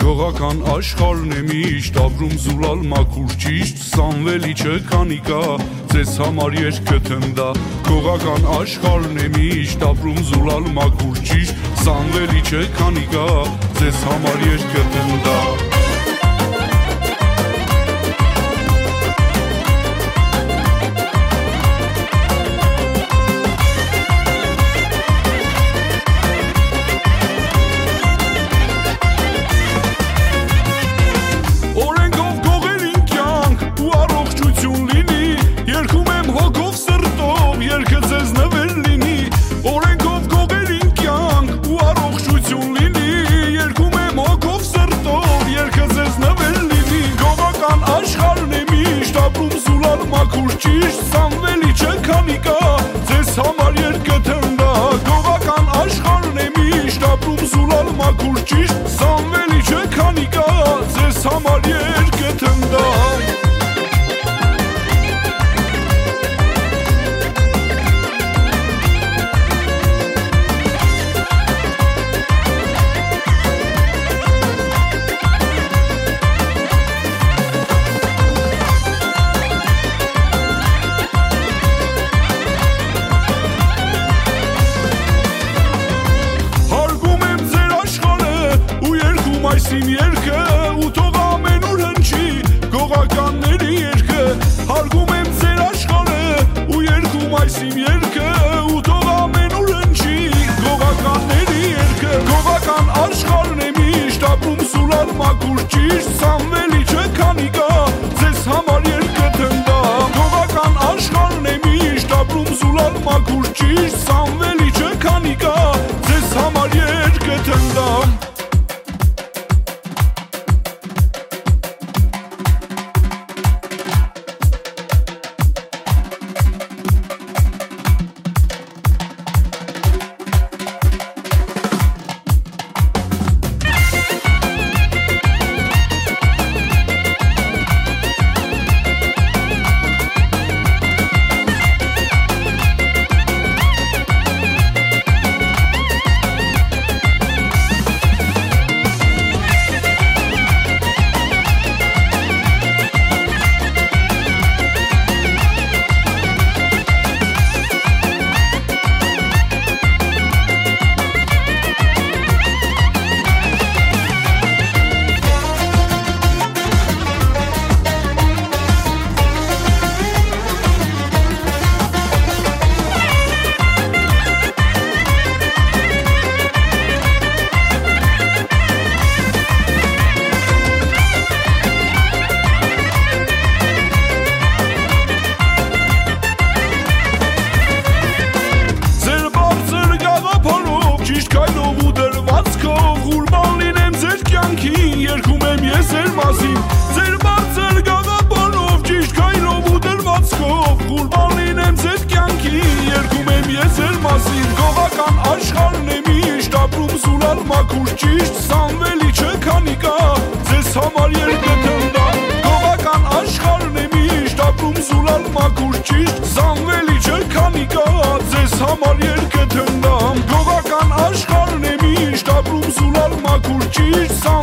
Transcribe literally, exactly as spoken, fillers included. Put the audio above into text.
Գողական աշխարհն է միշտ ապրում զուլալ մաքուր ճիշտ Սանվելի չէ քանի կա ձեզ համար երգը թնդա Գողական աշխարհն է միշտ ապրում զուլալ մաքուր ճիշտ Սանվելի չէ քանի կա ձեզ համար երգը թնդա Ճիշտ Սանվելի չէ քանի կա ձեզ համար երգը թնդա Գողական աշխարհն է միշտ ապրում զուլալ մաքուր ճիշտ Սանվելի չէ քանի կա ձեզ համար երգը թնդա Այսին երգը ու թող ամենուր հնչի Գողականների երգը Հարգում եմ ձեր աշխարհը ու երգում այսին երգը ու թող ամենուր հնչի Գողականների երգը Գողական աշխարհն է միշտ ապրում զուլալ մաքուր ճիշտ Սանվելի չէ քանի կա ձեզ համար երգը թնդա Գողական աշխարհն է միշտ ապրում զուլալ մաքուր ճիշտ Սանվելի չէ քանի կա ձեզ համար երգը թնդա Երգում եմ ես էլ մասին Ձեր բարձր գաղափարով Ճիշտ քայլով ու դրվածքով Ղուրբան լինեմ ձեր կյանքին Երգում եմ ես էլ մասին Գողական աշխարհն է միշտ ապրում զուլալ մաքուր ճիշտ Սանվելի չէ քանի կա ձեզ համար երգը թնդա Գողական աշխարհն է միշտ ապրում զուլալ մաքուր ճիշտ Սանվելի չէ քանի կա ձեզ համար երգը թնդա Գողական աշխարհն է միշտ ապրում զուլալ մաքուր ճիշտ